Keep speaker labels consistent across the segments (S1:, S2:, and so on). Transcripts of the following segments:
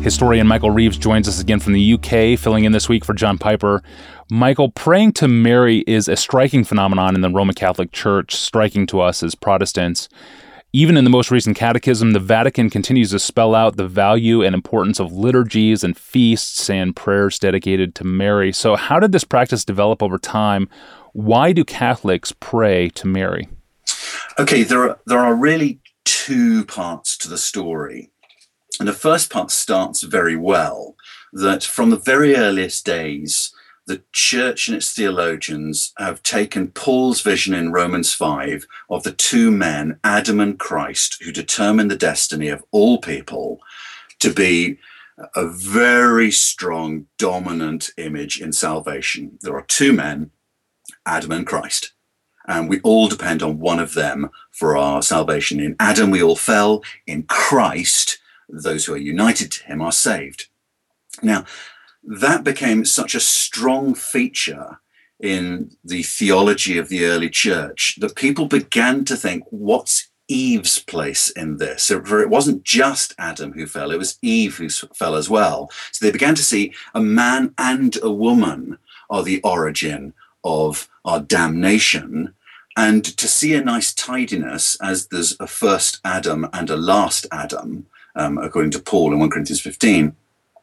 S1: Historian Michael Reeves joins us again from the UK, filling in this week for John Piper. Michael, praying to Mary is a striking phenomenon in the Roman Catholic Church, striking to us as Protestants. Even in the most recent catechism, the Vatican continues to spell out the value and importance of liturgies and feasts and prayers dedicated to Mary. So how did this practice develop over time? Why do Catholics pray to Mary?
S2: Okay, there are really two parts to the story. And the first part starts very well, that from the very earliest days, the church and its theologians have taken Paul's vision in Romans 5 of the two men, Adam and Christ, who determine the destiny of all people, to be a very strong, dominant image in salvation. There are two men, Adam and Christ, and we all depend on one of them for our salvation. In Adam, we all fell. In Christ, those who are united to him are saved. Now, that became such a strong feature in the theology of the early church that people began to think, what's Eve's place in this? For it wasn't just Adam who fell, it was Eve who fell as well. So they began to see a man and a woman are the origin of our damnation, and to see a nice tidiness as there's a first Adam and a last Adam, according to Paul in 1 Corinthians 15.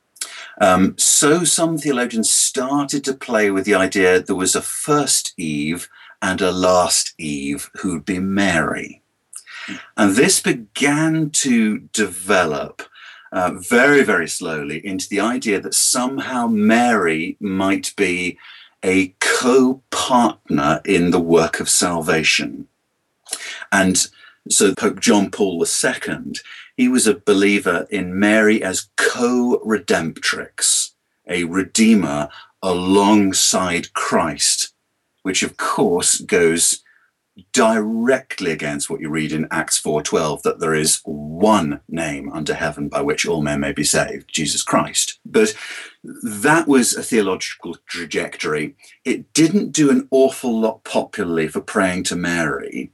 S2: So some theologians started to play with the idea there was a first Eve and a last Eve who'd be Mary. And this began to develop very, very slowly into the idea that somehow Mary might be a co-partner in the work of salvation. And so Pope John Paul II, he was a believer in Mary as co-redemptrix, a redeemer alongside Christ, which of course goes directly against what you read in Acts 4:12, that there is one name under heaven by which all men may be saved, Jesus Christ. But that was a theological trajectory. It didn't do an awful lot popularly for praying to Mary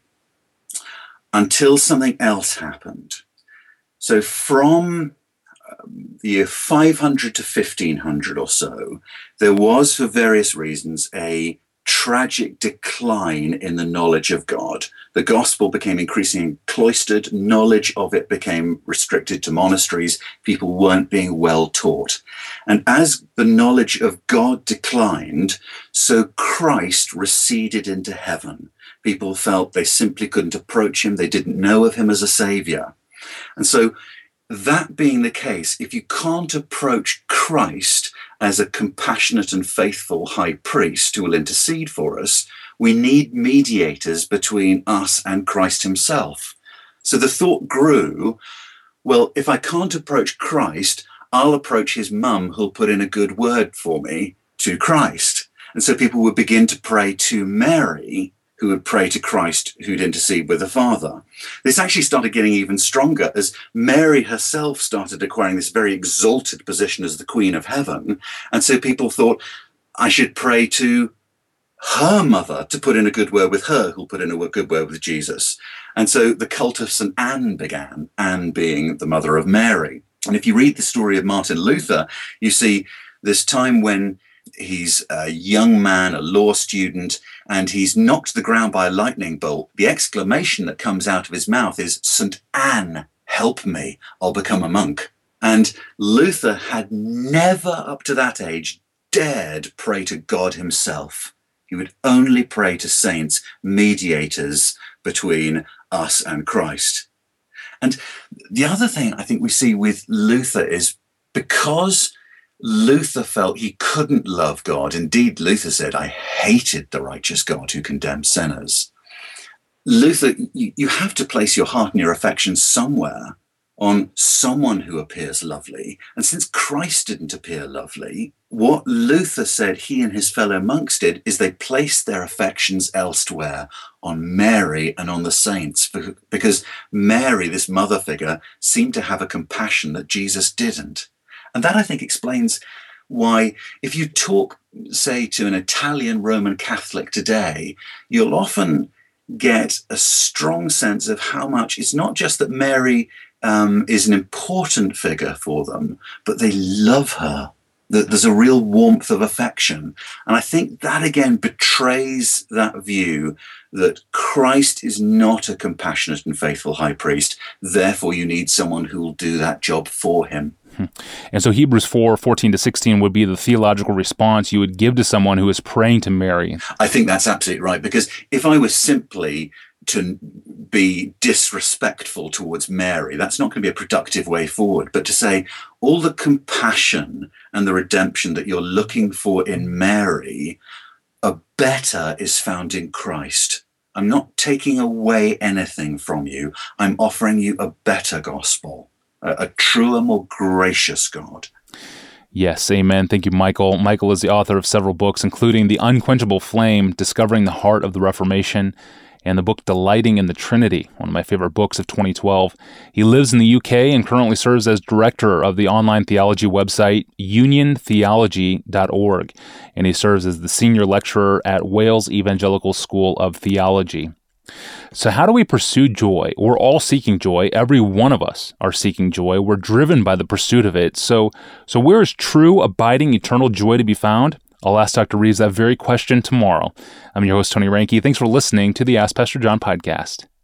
S2: until something else happened. So from the year 500 to 1500 or so, there was, for various reasons, a tragic decline in the knowledge of God. The gospel became increasingly cloistered. Knowledge of it became restricted to monasteries. People weren't being well taught. And as the knowledge of God declined, so Christ receded into heaven. People felt they simply couldn't approach him. They didn't know of him as a savior. And so that being the case, if you can't approach Christ as a compassionate and faithful high priest who will intercede for us, we need mediators between us and Christ himself. So the thought grew, well, if I can't approach Christ, I'll approach his mum who'll put in a good word for me to Christ. And so people would begin to pray to Mary, who would pray to Christ, who'd intercede with the Father. This actually started getting even stronger as Mary herself started acquiring this very exalted position as the Queen of Heaven. And so people thought, I should pray to her mother to put in a good word with her, who'll put in a good word with Jesus. And so the cult of St. Anne began, Anne being the mother of Mary. And if you read the story of Martin Luther, you see this time when he's a young man, a law student, and he's knocked to the ground by a lightning bolt. The exclamation that comes out of his mouth is, St. Anne, help me, I'll become a monk. And Luther had never up to that age dared pray to God himself. He would only pray to saints, mediators between us and Christ. And the other thing I think we see with Luther is because Luther felt he couldn't love God. Indeed, Luther said, I hated the righteous God who condemns sinners. Luther, you have to place your heart and your affections somewhere on someone who appears lovely. And since Christ didn't appear lovely, what Luther said he and his fellow monks did is they placed their affections elsewhere, on Mary and on the saints, because Mary, this mother figure, seemed to have a compassion that Jesus didn't. And that, I think, explains why if you talk, say, to an Italian Roman Catholic today, you'll often get a strong sense of how much it's not just that Mary is an important figure for them, but they love her. There's a real warmth of affection. And I think that again betrays that view that Christ is not a compassionate and faithful high priest. Therefore, you need someone who will do that job for him.
S1: And so Hebrews 4:14-16 would be the theological response you would give to someone who is praying to Mary.
S2: I think that's absolutely right, because if I was simply to be disrespectful towards Mary, that's not going to be a productive way forward. But to say all the compassion and the redemption that you're looking for in Mary, a better is found in Christ. I'm not taking away anything from you. I'm offering you a better gospel, a truer, more gracious God.
S1: Yes, amen. Thank you, Michael. Michael is the author of several books, including The Unquenchable Flame, Discovering the Heart of the Reformation, and the book Delighting in the Trinity, one of my favorite books of 2012. He lives in the UK and currently serves as director of the online theology website uniontheology.org, and he serves as the senior lecturer at Wales Evangelical School of Theology. So how do we pursue joy? We're all seeking joy. Every one of us are seeking joy. We're driven by the pursuit of it. So where is true, abiding, eternal joy to be found? I'll ask Dr. Reeves that very question tomorrow. I'm your host, Tony Reinke. Thanks for listening to the Ask Pastor John podcast.